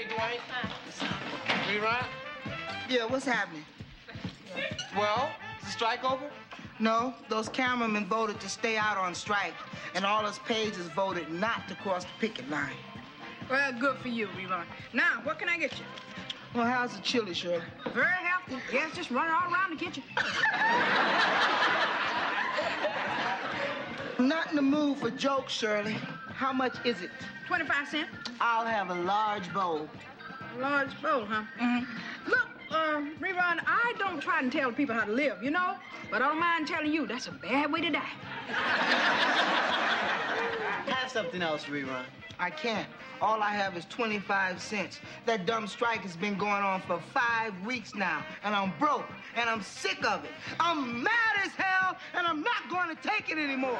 Right back. Rerun? Yeah, what's happening? Well, is the strike over? No, those cameramen voted to stay out on strike, and all us pages voted not to cross the picket line. Well, good for you, Rerun. Now, what can I get you? Well, how's the chili, Shirley? Very healthy. Yes, just running all around the kitchen. I'm not in the mood for jokes, Shirley. How much is it? 25 cents. I'll have a large bowl. A large bowl, huh? Mm-hmm. Look, Rerun, I don't try to tell people how to live, you know? But I don't mind telling you, that's a bad way to die. Have something else, Rerun. I can't. All I have is 25 cents. That dumb strike has been going on for 5 weeks now, and I'm broke, and I'm sick of it. I'm mad as hell, and I'm not going to take it anymore.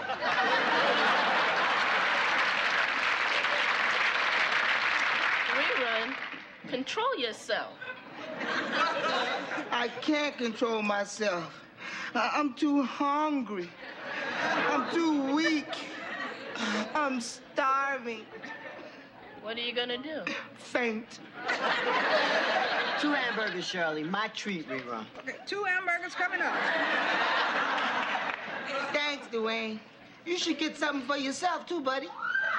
Rerun, control yourself. I can't control myself. I'm too hungry. I'm too weak. I'm starving. What are you gonna do? Faint. 2 hamburgers, Shirley. My treat, Rerun. Okay, 2 hamburgers coming up. Thanks, Dwayne. You should get something for yourself, too, buddy.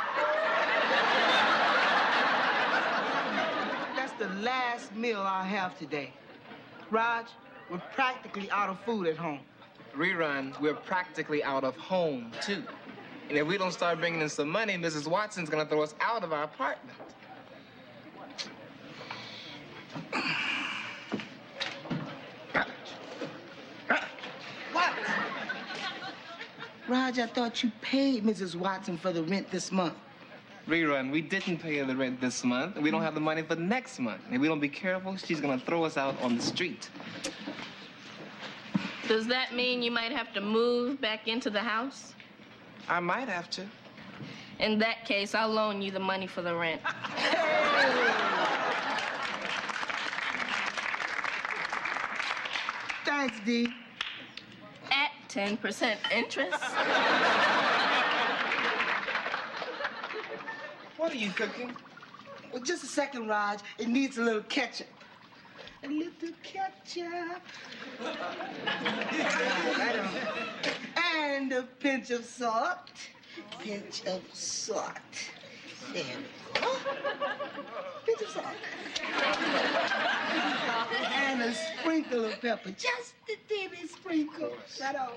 That's the last meal I'll have today. Raj, we're practically out of food at home. Rerun, we're practically out of home, too. And if we don't start bringing in some money, Mrs. Watson's gonna throw us out of our apartment. What? Raj, I thought you paid Mrs. Watson for the rent this month. Rerun, we didn't pay her the rent this month, and we don't have the money for next month. And if we don't be careful, she's gonna throw us out on the street. Does that mean you might have to move back into the house? I might have to. In that case, I'll loan you the money for the rent. Thanks, Dee. At 10% interest. What are you cooking? Well, just a second, Raj. It needs a little ketchup. A little ketchup. Right on. And a pinch of salt. Pinch of salt. There we go. Pinch of salt. And a sprinkle of pepper. Just a teeny sprinkle. Right on.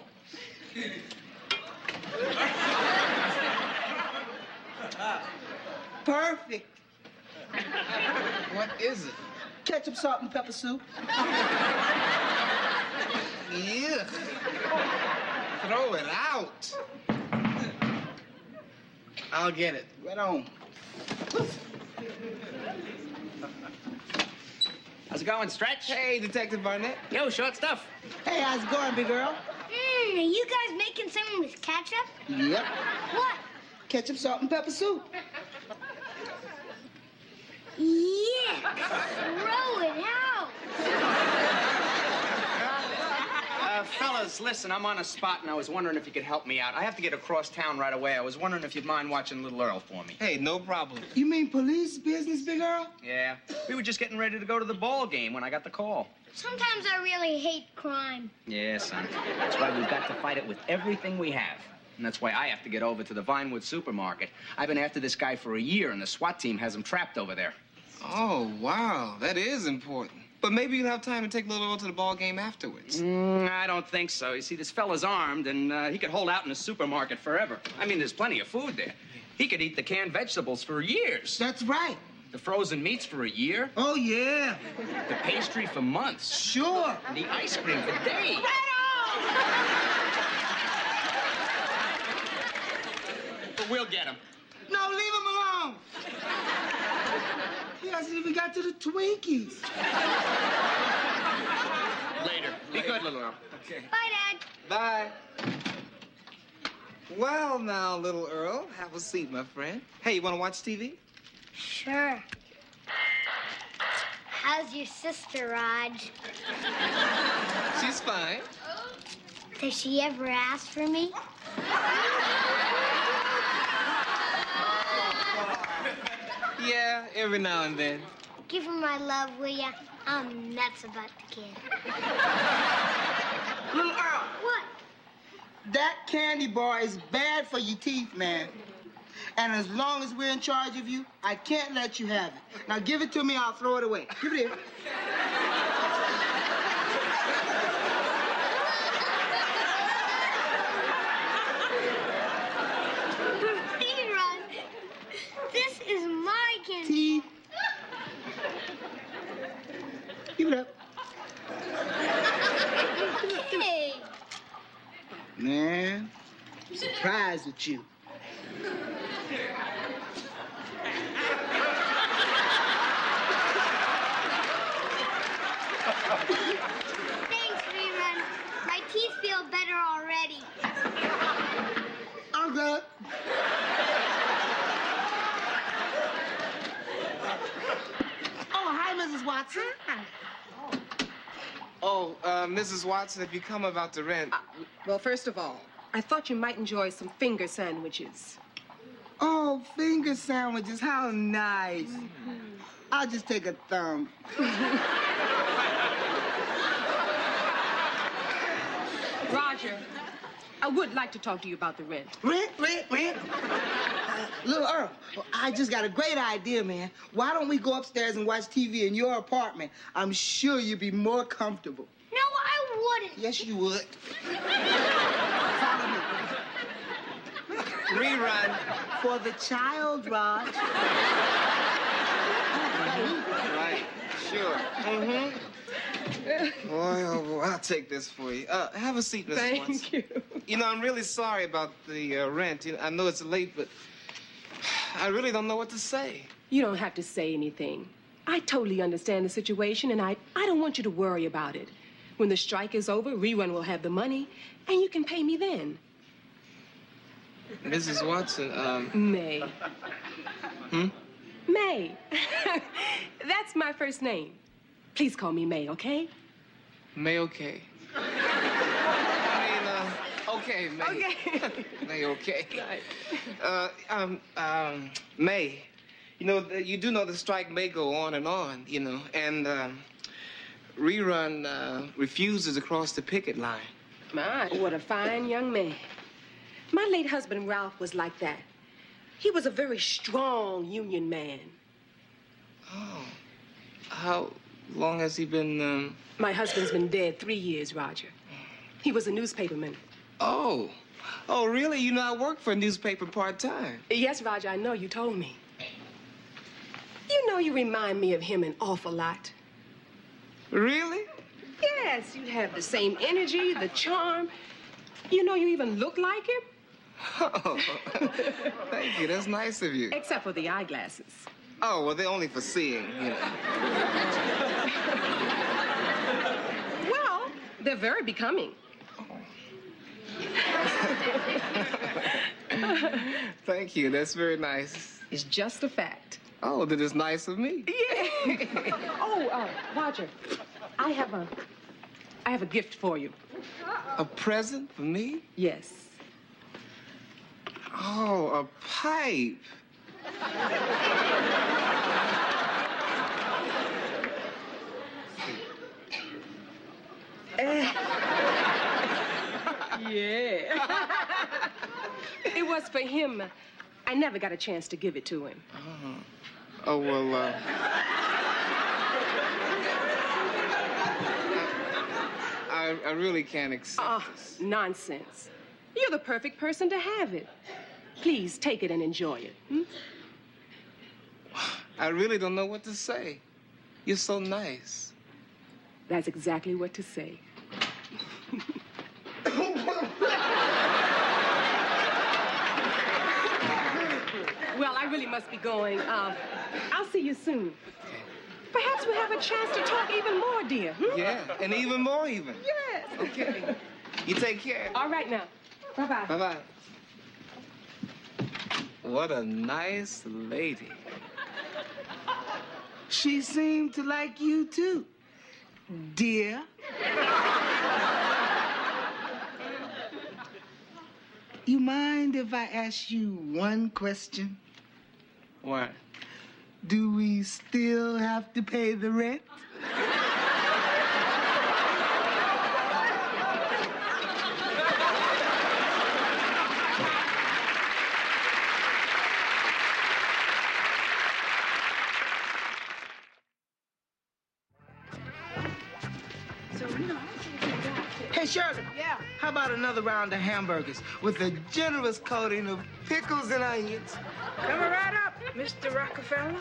Perfect. What is it? Ketchup, salt, and pepper soup. Yeah. Throw it out. I'll get it. Right on. How's it going, Stretch? Hey, Detective Barnett. Yo, short stuff. Hey, how's it going, big girl? Are you guys making something with ketchup? Yep. What? Ketchup, salt, and pepper soup. Yeah. Throw it out. Fellas, listen, I'm on a spot, and I was wondering if you could help me out. I have to get across town right away. I was wondering if you'd mind watching Little Earl for me. Hey, no problem. You mean police business, big girl? Yeah. We were just getting ready to go to the ball game when I got the call. Sometimes I really hate crime. Yeah, son. That's why we've got to fight it with everything we have. And that's why I have to get over to the Vinewood supermarket. I've been after this guy for a year, and the SWAT team has him trapped over there. Oh, wow. That is important. But maybe you'll have time to take Little Earl to the ball game afterwards. I don't think so. You see, this fella's armed, and he could hold out in the supermarket forever. I mean, there's plenty of food there. He could eat the canned vegetables for years. That's right. The frozen meats for a year. Oh, yeah. The pastry for months. Sure. And the ice cream for days. But we'll get him. No, leave him alone. He hasn't even got to the Twinkies. Later. Be good, Little Earl. Okay. Bye, Dad. Bye. Well, now, Little Earl, have a seat, my friend. Hey, you want to watch TV? Sure. How's your sister, Raj? She's fine. Does she ever ask for me? Yeah, every now and then. Give her my love, will ya? I'm nuts about the kid. Little Earl, What? that candy bar is bad for your teeth, man. And as long as we're in charge of you, I can't let you have it. Now give it to me, I'll throw it away. Give it here. Rerun. This is my candy. Teeth. Give it up. Hey. Man, I'm surprised at you. Thanks, Rerun. My teeth feel better already. I'm good. Oh, hi, Mrs. Watson. Oh, Mrs. Watson, have you come about the rent? Well, first of all, I thought you might enjoy some finger sandwiches. Oh, finger sandwiches, how nice. I'll just take a thumb. Roger, I would like to talk to you about the rent. Rent. Little Earl, I just got a great idea, man. Why don't we go upstairs and watch TV in your apartment? I'm sure you'd be more comfortable. No, I wouldn't. Yes, you would. Follow me. Rerun. For the child, Raj. Right, sure. Mm-hmm. Boy, oh boy, I'll take this for you. Have a seat, Mrs. Watson. Thank you. You know, I'm really sorry about the rent. You know, I know it's late, but I really don't know what to say. You don't have to say anything. I totally understand the situation, and I don't want you to worry about it. When the strike is over, Rerun will have the money, and you can pay me then. Mrs. Watson, May. Hmm? May. That's my first name. Please call me May, okay? May, okay. Okay, May. Okay. May, okay. May, you know, you do know the strike may go on and on, you know, and Rerun refuses to cross the picket line. My, what a fine young man. My late husband, Ralph, was like that. He was a very strong union man. Oh, how long has he been, My husband's been dead 3 years, Roger. He was a newspaperman. Oh, really? You know, I work for a newspaper part-time. Yes, Roger, I know. You told me. You know, you remind me of him an awful lot. Really? Yes, you have the same energy, the charm. You know, you even look like him. Oh, thank you. That's nice of you. Except for the eyeglasses. Oh, well, they're only for seeing, you know. Well, they're very becoming. Thank you. That's very nice. It's just a fact. Oh, that is nice of me. Yeah. Roger, I have a gift for you. A present for me? Yes. Oh, a pipe. Yeah. It was for him. I never got a chance to give it to him. Oh, well, I really can't accept this. Nonsense. You're the perfect person to have it. Please take it and enjoy it. Hmm? I really don't know what to say. You're so nice. That's exactly what to say. Well, I really must be going. I'll see you soon. Perhaps we'll have a chance to talk even more, dear. Hmm? Yeah, and even more even. Yes. Okay. You take care. All right now. Bye-bye. Bye-bye. What a nice lady. She seemed to like you, too, dear. You mind if I ask you one question? What? Do we still have to pay the rent? Hey, Shirley. Yeah. How about another round of hamburgers with a generous coating of pickles and onions? Coming right up, Mr. Rockefeller.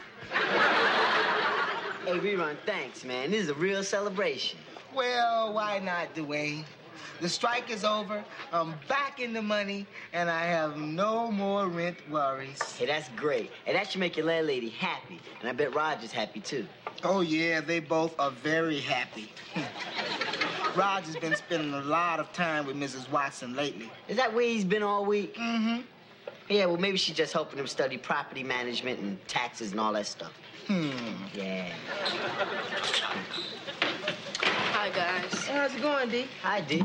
Hey, Rerun, thanks, man. This is a real celebration. Well, why not, Dwayne? The strike is over, I'm back in the money, and I have no more rent worries. Hey, that's great. Hey, that should make your landlady happy. And I bet Roger's happy, too. Oh, yeah, they both are very happy. Roger's been spending a lot of time with Mrs. Watson lately. Is that where he's been all week? Mm-hmm. Yeah, well, maybe she's just helping him study property management and taxes and all that stuff. Yeah. Hi, guys. How's it going, D? Hi, D.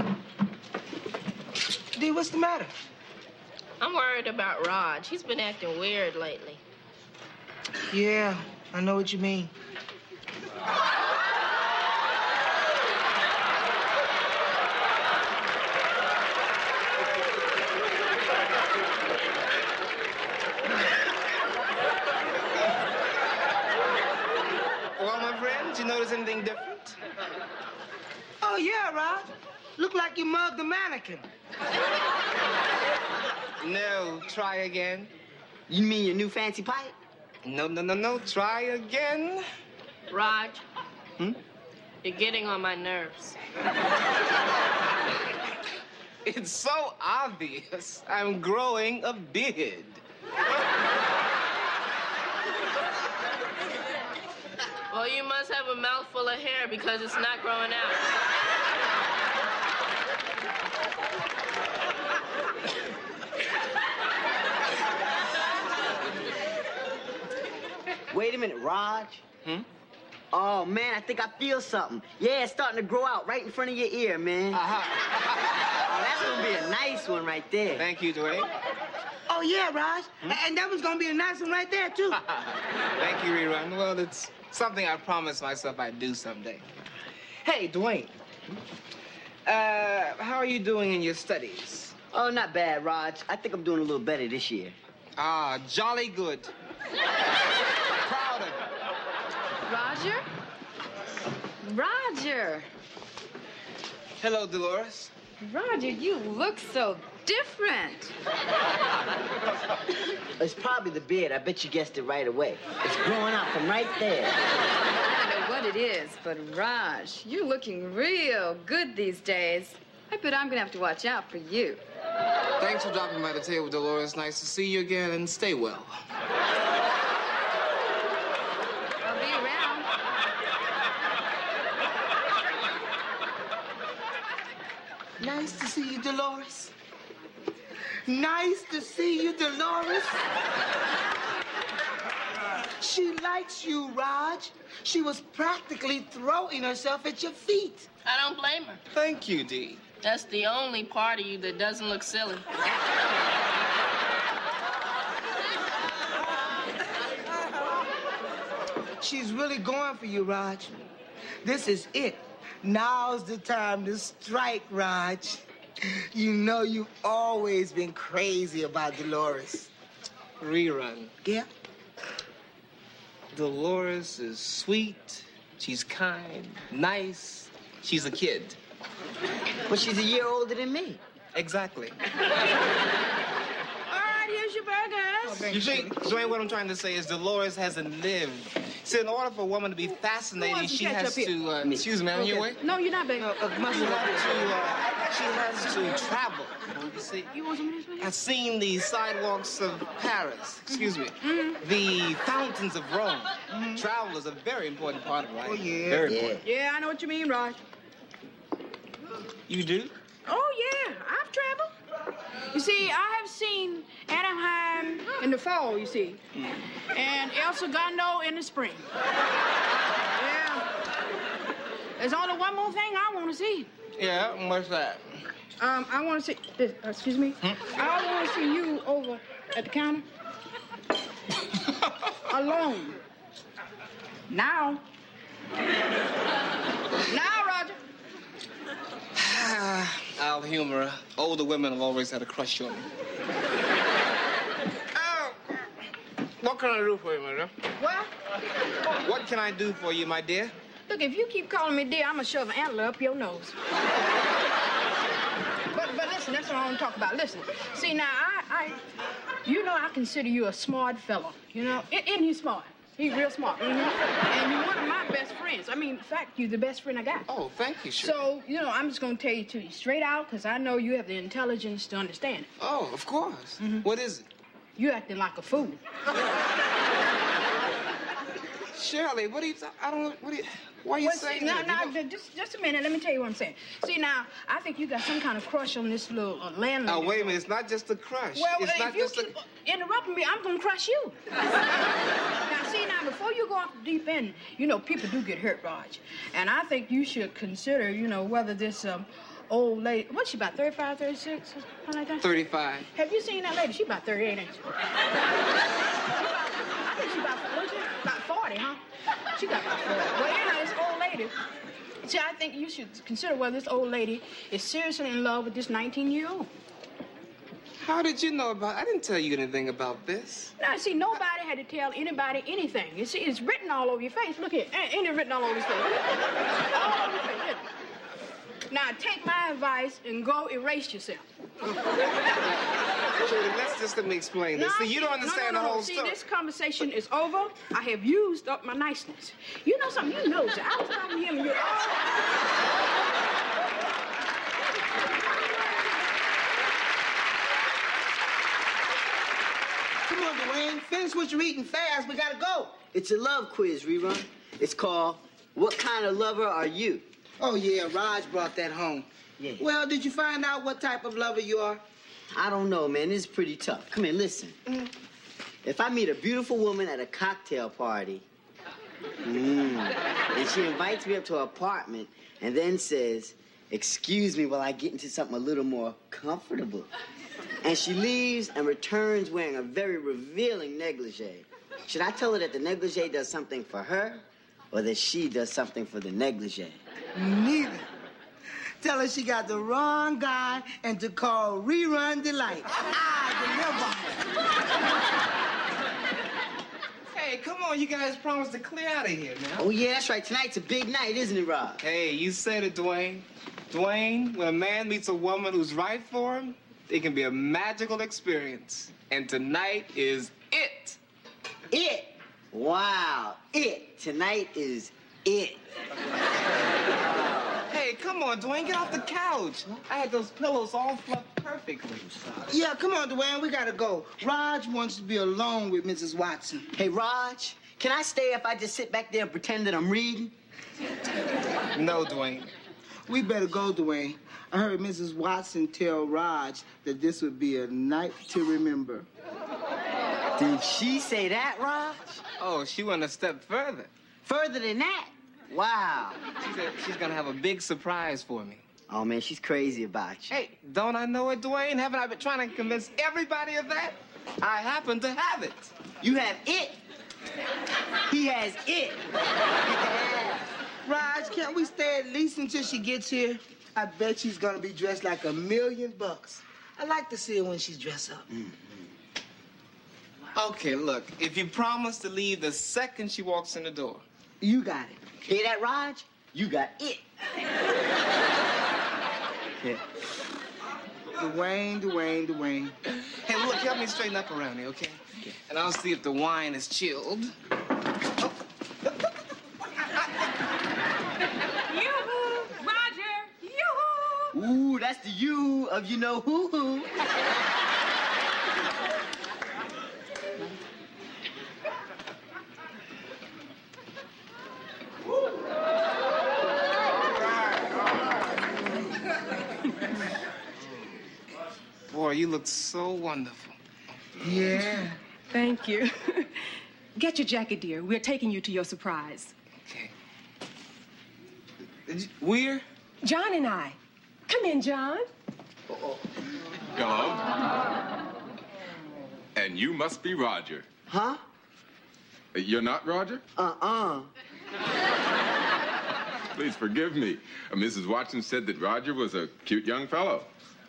D, what's the matter? I'm worried about Raj. He's been acting weird lately. Yeah, I know what you mean. Well, my friend, did you notice anything different? Oh, yeah, Rod. Look like you mugged a mannequin. No, try again. You mean your new fancy pipe? No, no, no, no, try again. Raj, you're getting on my nerves. It's so obvious. I'm growing a beard. Well, you must have a mouthful of hair because it's not growing out. Wait a minute, Raj. Oh, man, I think I feel something. Yeah, it's starting to grow out right in front of your ear, man. Oh, that's gonna be a nice one right there. Thank you, Dwayne. Oh, yeah, Raj. And that one's gonna be a nice one right there, too. Thank you, Rerun. Well, it's something I promised myself I'd do someday. Hey, Dwayne. How are you doing in your studies? Oh, not bad, Raj. I think I'm doing a little better this year. Ah, jolly good. Proud of you. Roger? Roger! Hello, Dolores. Roger, you look so different. It's probably the beard. I bet you guessed it right away. It's growing out from right there. I don't know what it is, but Raj, you're looking real good these days. I bet I'm gonna have to watch out for you. Thanks for dropping by the table, Dolores. Nice to see you again, and stay well. I'll be around. Nice to see you, Dolores. Nice to see you, Dolores. She likes you, Raj. She was practically throwing herself at your feet. I don't blame her. Thank you, Dee. That's the only part of you that doesn't look silly. She's really going for you, Raj. This is it. Now's the time to strike, Raj. You know you've always been crazy about Dolores. Rerun. Yeah? Dolores is sweet. She's kind, nice. She's a kid. But she's a year older than me. Exactly. All right, here's your burgers. You see, Dwayne, what I'm trying to say is Dolores hasn't lived. See, in order for a woman to be fascinating, wants to she catch has up here? to, excuse me, on your way? No, you're not, baby. She has to travel. You see, You want some of this, baby? I've seen the sidewalks of Paris, excuse me, the fountains of Rome. Travel is a very important part of life. Oh, yeah. Very Yeah. important. Yeah, I know what you mean, Raj. You do? Oh, yeah, I've traveled. You see, I have seen Anaheim in the fall, you see, and El Segundo in the spring. Yeah. There's only one more thing I want to see. Yeah, and what's that? I want to see, excuse me? I want to see you over at the counter. A alone. Now. Now, Roger. I'll humor her. Older women have always had a crush on me. What can I do for you, my dear? What? What can I do for you, my dear? Look, if you keep calling me dear, I'm gonna shove an antler up your nose. But listen, that's what I want to talk about. Listen, see now, you know I consider you a smart fellow. You know, isn't he smart? He's real smart. And you're one of my best friends. I mean, in fact, you're the best friend I got. Oh, thank you, sure. So, you know, I'm just gonna tell you to you straight out, because I know you have the intelligence to understand it. Oh, of course. What is it? You acting like a fool. Shirley, what are you? Why are you saying that? Just a minute. Let me tell you what I'm saying. See, now, I think you got some kind of crush on this little landlady. Oh, wait a minute. It's not just a crush. Well, it's not if you just keep interrupting me, I'm going to crush you. Now, see, now, before you go off the deep end, you know, people do get hurt, Raj. And I think you should consider, you know, whether this old lady, what's she, about 35, 36, something like that? 35. Have you seen that lady? She about 38, ain't she? I think she about 40, huh? She got about 40. Well, anyhow, this old lady. See, I think you should consider whether this old lady is seriously in love with this 19-year-old. How did you know about? I didn't tell you anything about this. Now, see, nobody had to tell anybody anything. You see, it's written all over your face. Look here. Ain't it written all over your face? All over your face. Now, take my advice and go erase yourself. Let me explain this. See, you don't understand the whole story. See, this conversation is over. I have used up my niceness. You know something? You know that I was talking to him and you're all... Come on, Dwayne. Finish what you're eating fast. We gotta go. It's a love quiz, Rerun. It's called, What Kind of Lover Are You? Oh, yeah, Raj brought that home. Yeah. Well, did you find out what type of lover you are? I don't know, man. This is pretty tough. Come here, listen. If I meet a beautiful woman at a cocktail party, and she invites me up to her apartment and then says, excuse me while I get into something a little more comfortable. And she leaves and returns wearing a very revealing negligee. Should I tell her that the negligee does something for her or that she does something for the negligee? Neither. Tell her she got the wrong guy and to call Rerun Delight. Hey, come on, you guys promised to clear out of here now. Oh, yeah, that's right. Tonight's a big night, isn't it, Rob? Hey, you said it, Dwayne. Dwayne, when a man meets a woman who's right for him, it can be a magical experience. And tonight is it. It? Wow, it. Tonight is it. Hey, come on, Dwayne, get off the couch. I had those pillows all fluffed perfectly. Yeah, come on, Dwayne, we gotta go. Raj wants to be alone with Mrs. Watson. Hey, Raj, can I stay if I just sit back there and pretend that I'm reading? No, Dwayne. We better go, Dwayne. I heard Mrs. Watson tell Raj that this would be a night to remember. Did she say that, Raj? Oh, she went a step further. Further than that? Wow. She said she's gonna have a big surprise for me. Oh, man, she's crazy about you. Hey, don't I know it, Dwayne? Haven't I been trying to convince everybody of that? I happen to have it. You have it. He has it. Raj, can't we stay at least until she gets here? I bet she's gonna be dressed like $1 million. I like to see her when she's dressed up. Okay, look, if you promise to leave the second she walks in the door. You got it. Hear that, Raj? You got it. Yeah. Dwayne. Hey, look, help me straighten up around here, okay? And I'll see if the wine is chilled. Yoo-hoo, Roger, yoo-hoo. Ooh, that's the you of you know who. Boy, you look so wonderful. Yeah. Thank you. Get your jacket, dear. We're taking you to your surprise. Okay. We're? John and I. Come in, John. Hello. And you must be Roger. Huh? You're not Roger? Please forgive me. Mrs. Watson said that Roger was a cute young fellow.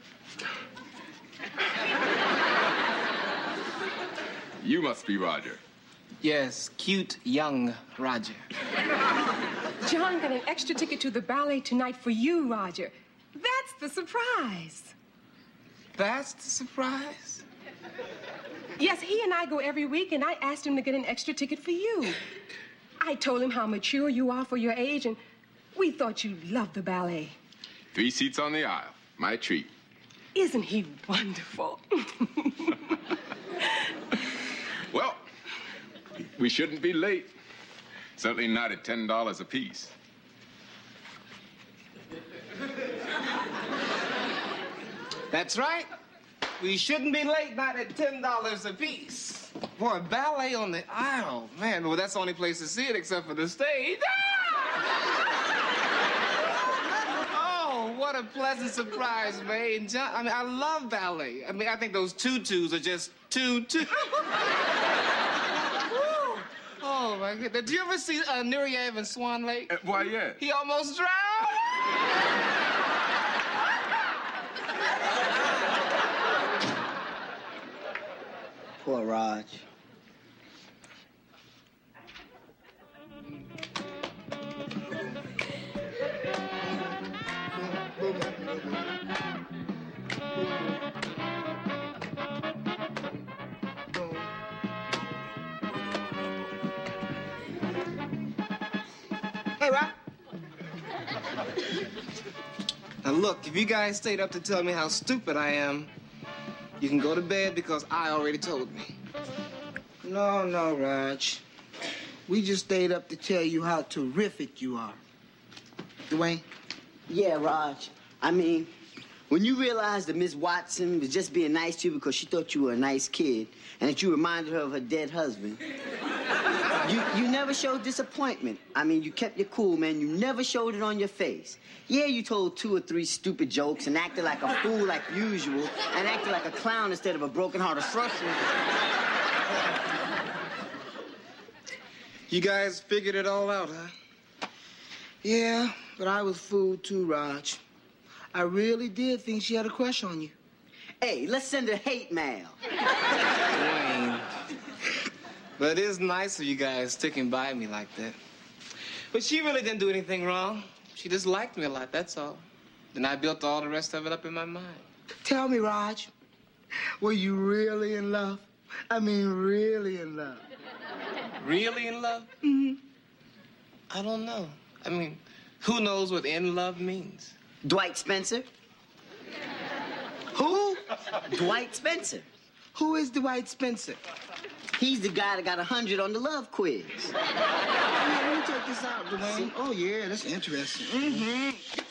You must be Roger. Yes, cute young Roger. John got an extra ticket to the ballet tonight for you, Roger. That's the surprise. That's the surprise? Yes, he and I go every week, and I asked him to get an extra ticket for you. I told him how mature you are for your age, and we thought you'd love the ballet. 3 seats on the aisle. My treat. Isn't he wonderful? Well, we shouldn't be late. Certainly not at $10 apiece. That's right. We shouldn't be late, not at $10 apiece. Boy, ballet on the aisle. Man, well, that's the only place to see it except for the stage. Oh, what a pleasant surprise, man. John, I mean, I love ballet. I mean, I think those tutus are just tutus. Oh, my goodness. Did you ever see Nureyev in Swan Lake? Why, yeah. He almost drowned. Poor Raj. Hey, Rob. Now, look, if you guys stayed up to tell me how stupid I am, you can go to bed because I already told me. No, Raj. We just stayed up to tell you how terrific you are. Dwayne? Yeah, Raj. I mean, when you realized that Miss Watson was just being nice to you because she thought you were a nice kid and that you reminded her of her dead husband, you never showed disappointment. I mean, you kept your cool, man. You never showed it on your face. Yeah, you told 2 or 3 stupid jokes and acted like a fool like usual and acted like a clown instead of a broken-hearted freshman. You guys figured it all out, huh? Yeah, but I was fooled too, Raj. I really did think she had a crush on you. Hey, let's send her hate mail. Dwayne. But it is nice of you guys sticking by me like that. But she really didn't do anything wrong. She just liked me a lot, that's all. Then I built all the rest of it up in my mind. Tell me, Raj, were you really in love? I mean, really in love? Really in love? Mm-hmm. I don't know. I mean, who knows what in love means? Dwight Spencer. Who? Dwight Spencer. Who is Dwight Spencer? He's the guy that got 100 on the love quiz. Yeah, let me check this out, Dwayne. Oh, yeah, that's interesting. Mm-hmm.